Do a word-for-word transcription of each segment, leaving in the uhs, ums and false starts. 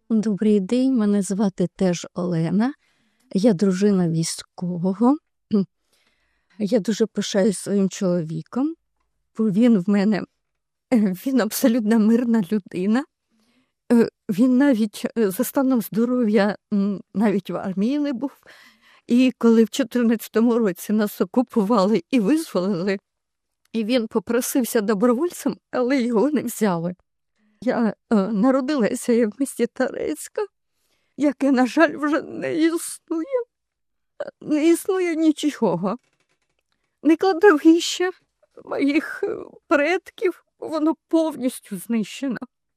Добрий день, мене звати теж Олена. Я дружина військового. Я дуже пишаюсь своїм чоловіком, бо він в мене, він абсолютно мирна людина. Він навіть за станом здоров'я навіть в армії не був. І коли в чотирнадцятому році нас окупували і визволили, і він попросився добровольцем, але його не взяли. Я е, народилася в місті Торецька, яке, на жаль, вже не існує. Не існує нічого. Не кладовище моїх предків, воно повністю знищено.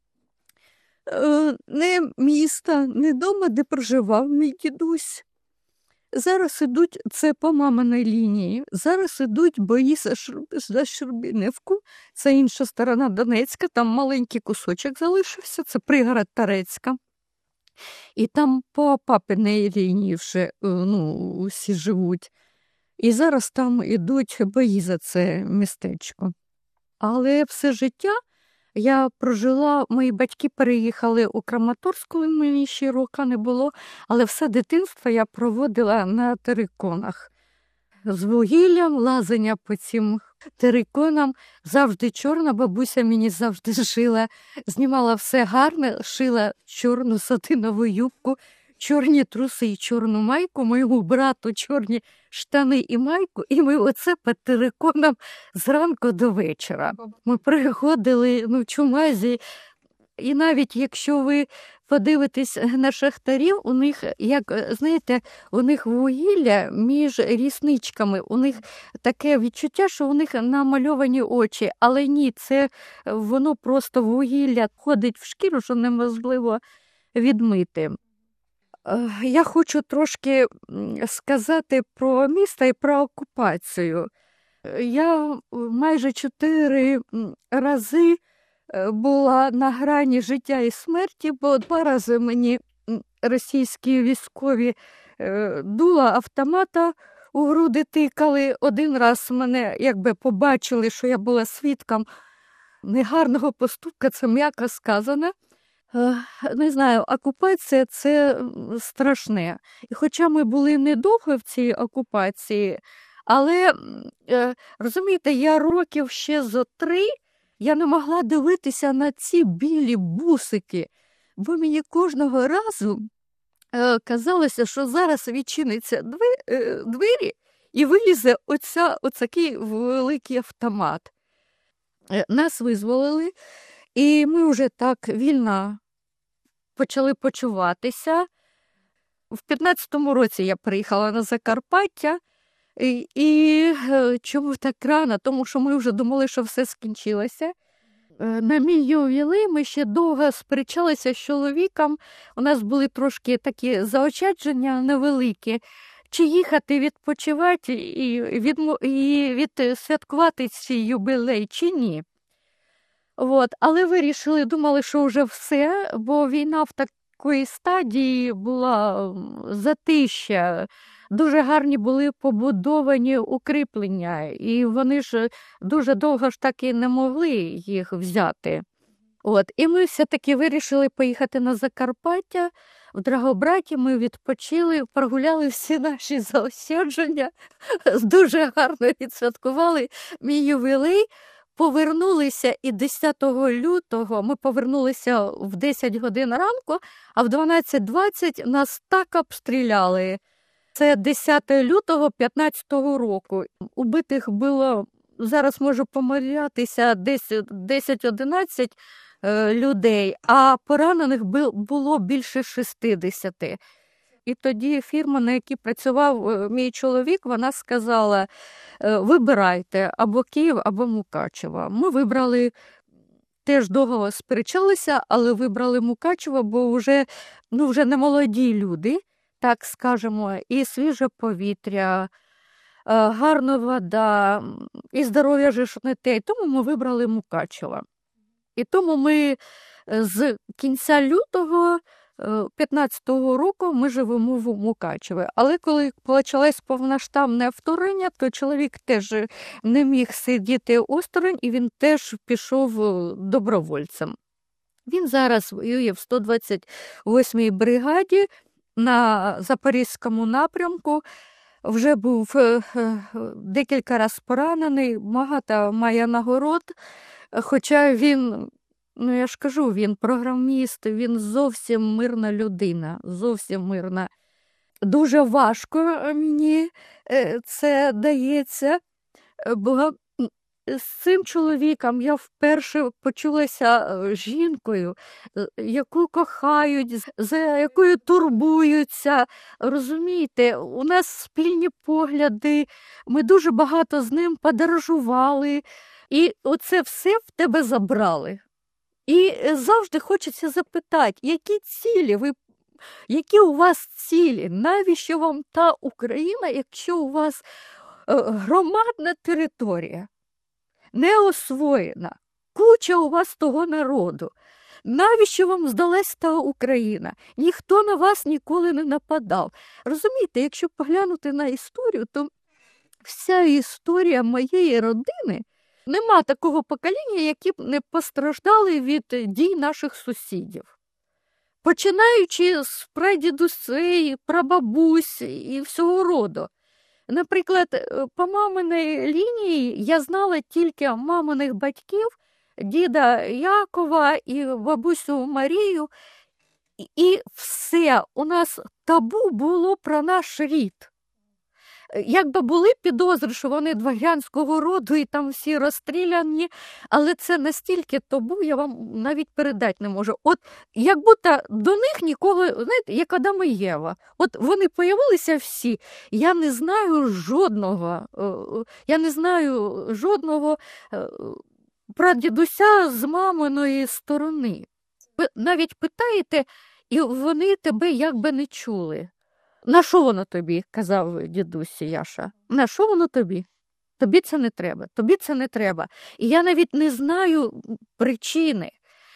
Е, не міста, не дома, де проживав мій дідусь. Зараз ідуть, це по маминій лінії, зараз ідуть бої за, Шруб, за Щербинівку, це інша сторона Донецька, там маленький кусочок залишився, це пригород Торецька. І там по папиній лінії вже ну, усі живуть. І зараз там ідуть бої за це містечко. Але все життя я прожила, мої батьки переїхали у Краматорськ, коли мені ще року не було, але все дитинство я проводила на териконах. З вугіллям, лазення по цим териконам, завжди чорна, бабуся мені завжди шила, знімала все гарне, шила чорну сатинову юбку, чорні труси і чорну майку, моєму брату чорні штани і майку, і ми оце по териконам зранку до вечора. Ми приходили ну, в чумазі, і навіть якщо ви подивитесь на шахтарів, у них, як, знаєте, у них вугілля між рісничками, у них таке відчуття, що у них намальовані очі, але ні, це воно просто вугілля ходить в шкіру, що неможливо відмити. Я хочу трошки сказати про місто і про окупацію. Я майже чотири рази була на грані життя і смерті, бо два рази мені російські військові дула автомата у груди тикали. Один раз мене якби побачили, що я була свідком негарного поступка, це м'яко сказано. Не знаю, окупація – це страшне. І хоча ми були недовго в цій окупації, але, розумієте, я років ще зо три, я не могла дивитися на ці білі бусики, бо мені кожного разу казалося, що зараз відчиниться двері і вилізе оця, оцякий великий автомат. Нас визволили, і ми вже так вільно почали почуватися. В п'ятнадцятому році я приїхала на Закарпаття. І, і чому так рано? Тому що ми вже думали, що все скінчилося. На мій ювілей ми ще довго сперечалися з чоловіком. У нас були трошки такі заощадження невеликі. Чи їхати відпочивати і, від, і відсвяткувати цей ювілей, чи ні. От. Але вирішили, думали, що вже все, бо війна в такій стадії була затища. Дуже гарні були побудовані укріплення, і вони ж дуже довго ж так і не могли їх взяти. От. І ми все-таки вирішили поїхати на Закарпаття. В Драгобраті ми відпочили, прогуляли всі наші заощадження, дуже гарно відсвяткували мій ювілей. Повернулися і десятого лютого, ми повернулися в десять годин ранку, а в дванадцять двадцять нас так обстріляли. Це десятого лютого п'ятнадцятого року. Убитих було, зараз можу помилятися, десять-одинадцять людей, а поранених було більше шістдесят. І тоді фірма, на якій працював мій чоловік, вона сказала, вибирайте або Київ, або Мукачево. Ми вибрали, теж довго сперечалися, але вибрали Мукачево, бо вже, ну, вже не молоді люди, так скажемо, і свіже повітря, гарна вода, і здоров'я ж не те. Тому ми вибрали Мукачево. І тому ми з кінця лютого п'ятнадцятого року ми живемо в Мукачеві. Але коли почалось повноштабне вторгнення, то чоловік теж не міг сидіти осторонь, і він теж пішов добровольцем. Він зараз воює в сто двадцять восьмій бригаді на Запорізькому напрямку. Вже був декілька разів поранений, багато має нагород, хоча він, ну я ж кажу, він програміст, він зовсім мирна людина, зовсім мирна. Дуже важко мені це дається, бо з цим чоловіком я вперше почулася жінкою, яку кохають, за якою турбуються. Розумієте, у нас спільні погляди, ми дуже багато з ним подорожували, і оце все в тебе забрали. І завжди хочеться запитати, які цілі ви, які у вас цілі, навіщо вам та Україна, якщо у вас громадна територія? Не освоєна, куча у вас того народу. Навіщо вам здалась та Україна? Ніхто на вас ніколи не нападав. Розумієте, якщо поглянути на історію, то вся історія моєї родини, нема такого покоління, які б не постраждали від дій наших сусідів. Починаючи з прадідусей, прабабусь і всього роду. Наприклад, по маминій лінії я знала тільки маминих батьків, діда Якова і бабусю Марію, і все, у нас табу було про наш рід. Якби були підозри, що вони дворянського роду і там всі розстріляні, але це настільки табу, я вам навіть передати не можу. От як будто до них ніколи, знаєте, як Адам і Єва. От вони появилися всі, я не знаю жодного, я не знаю жодного прадідуся з маминої сторони. Ви навіть питаєте, і вони тебе якби не чули. На що воно тобі, казав дідусь Яша, на що воно тобі? Тобі це не треба, тобі це не треба. І я навіть не знаю причини.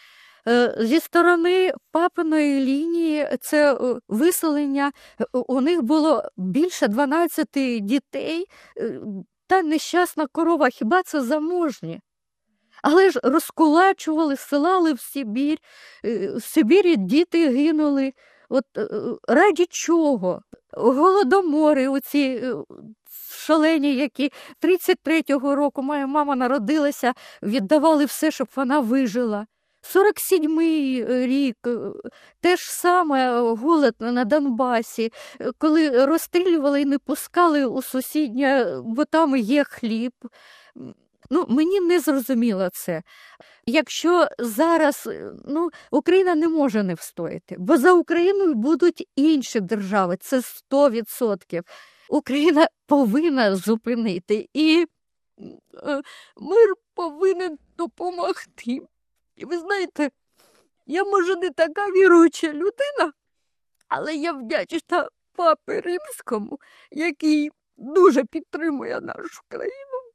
Зі сторони папиної лінії це виселення, у них було більше дванадцяти дітей, та нещасна корова, хіба це заможні? Але ж розкулачували, ссилали в Сибір, в Сибірі діти гинули. От раді чого? Голодомори оці шалені, які тридцять третього року моя мама народилася, віддавали все, щоб вона вижила. сорок сьомий рік, те ж саме голод на Донбасі, коли розстрілювали і не пускали у сусіднє, бо там є хліб. Ну, мені не зрозуміло це. Якщо зараз, ну, Україна не може не встояти, бо за Україною будуть інші держави, це сто відсотків. Україна повинна зупинити, і е, мир повинен допомогти. І ви знаєте, я, може, не така віруюча людина, але я вдячна папі Римському, який дуже підтримує нашу країну.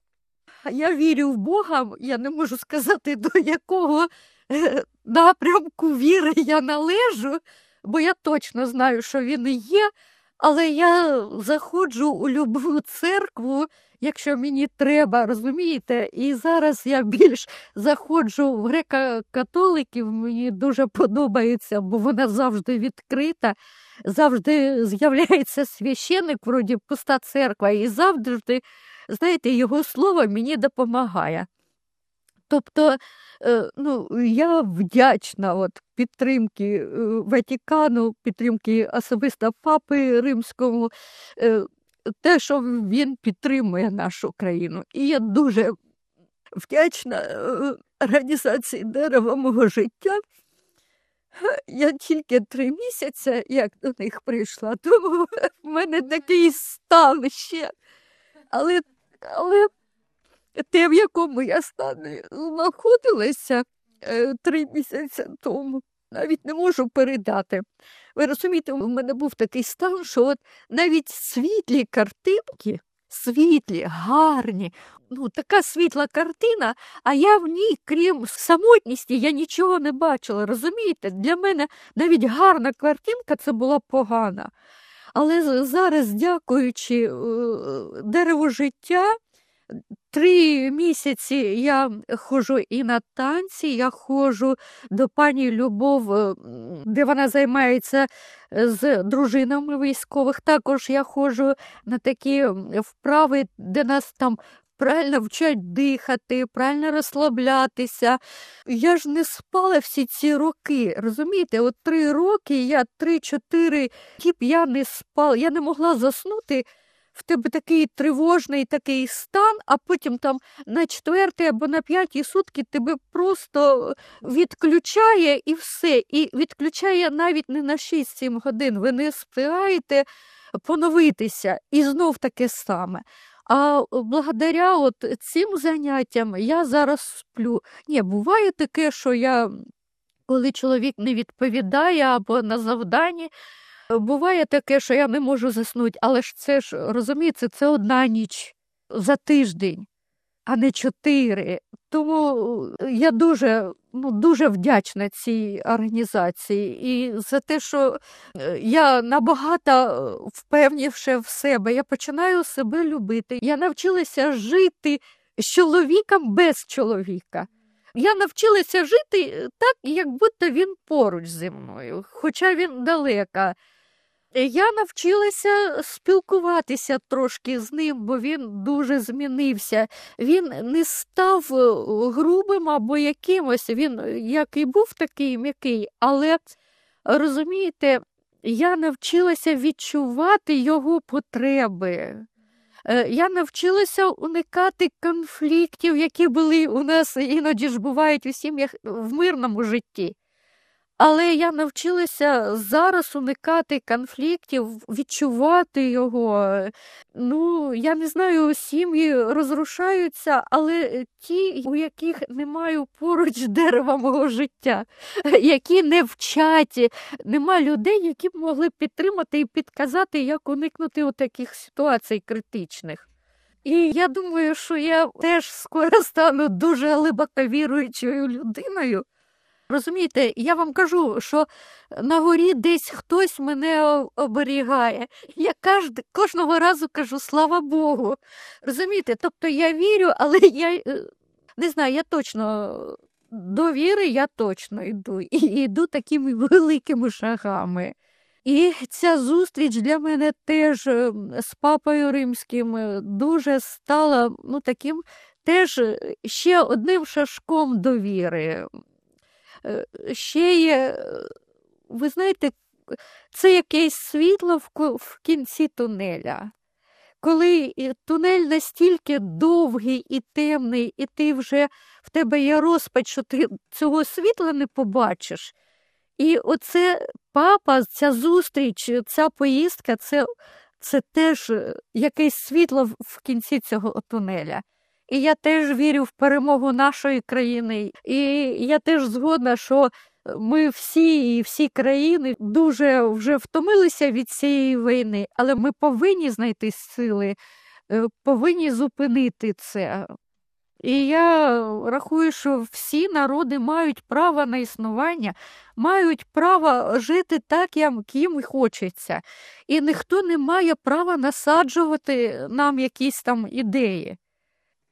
Я вірю в Бога, я не можу сказати, до якого напрямку віри я належу, бо я точно знаю, що він є, але я заходжу у любу церкву, якщо мені треба, розумієте? І зараз я більш заходжу в греко-католиків, мені дуже подобається, бо вона завжди відкрита, завжди з'являється священник, вроді пуста церква, і завжди, знаєте, його слово мені допомагає. Тобто, ну, я вдячна от, підтримки Ватикану, підтримки особисто Папи Римському, те, що він підтримує нашу країну. І я дуже вдячна організації «Дерево мого життя». Я тільки три місяці, як до них прийшла, тому в мене такий стан ще. Але, але те, в якому я стані знаходилася е, три місяці тому, навіть не можу передати. Ви розумієте, у мене був такий стан, що от навіть світлі картинки, світлі, гарні, ну така світла картина, а я в ній, крім самотності, я нічого не бачила, розумієте? Для мене навіть гарна картинка – це була погана. Але зараз, дякуючи «Дереву життя», Три місяці я ходжу і на танці, я ходжу до пані Любов, м, де вона займається з дружинами військових. Також я ходжу на такі вправи, де нас там правильно вчать дихати, правильно розслаблятися. Я ж не спала всі ці роки, розумієте? От три роки, я три-чотири діб я не спала, я не могла заснути. В тебе такий тривожний такий стан, а потім там на четвертій або на п'ятій сутки тебе просто відключає і все. І відключає навіть не на шість-сім годин. Ви не встигаєте поновитися. І знов таке саме. А благодаря от цим заняттям я зараз сплю. Ні, буває таке, що я, коли чоловік не відповідає або на завданні, буває таке, що я не можу заснути, але ж це ж, розумієте, це одна ніч за тиждень, а не чотири. Тому я дуже, ну, дуже вдячна цій організації і за те, що я набагато впевнивши в себе, я починаю себе любити. Я навчилася жити з чоловіком без чоловіка. Я навчилася жити так, як будто він поруч зі мною, хоча він далеко. Я навчилася спілкуватися трошки з ним, бо він дуже змінився. Він не став грубим або якимось, він як і був такий м'який, але, розумієте, я навчилася відчувати його потреби. Я навчилася уникати конфліктів, які були у нас іноді ж бувають у сім'ях в мирному житті. Але я навчилася зараз уникати конфліктів, відчувати його. Ну, я не знаю, сім'ї розрушаються, але ті, у яких немає поруч дерева мого життя, які не вчать, нема людей, які б могли підтримати і підказати, як уникнути у таких ситуацій критичних. І я думаю, що я теж скоро стану дуже глибоко віруючою людиною. Розумієте, я вам кажу, що на горі десь хтось мене оберігає. Я кожд, кожного разу кажу, слава Богу. Розумієте, тобто я вірю, але я не знаю, я точно, до віри я точно йду. І йду такими великими шагами. І ця зустріч для мене теж з Папою Римським дуже стала, ну, таким теж ще одним шажком до віри. Ще є, ви знаєте, це якесь світло в кінці тунеля. Коли тунель настільки довгий і темний, і ти вже, в тебе є розпач, що ти цього світла не побачиш. І оце папа, ця зустріч, ця поїздка, це, це теж якесь світло в кінці цього тунеля. І я теж вірю в перемогу нашої країни. І я теж згодна, що ми всі і всі країни дуже вже втомилися від цієї війни, але ми повинні знайти сили, повинні зупинити це. І я рахую, що всі народи мають право на існування, мають право жити так, як їм хочеться. І ніхто не має права насаджувати нам якісь там ідеї.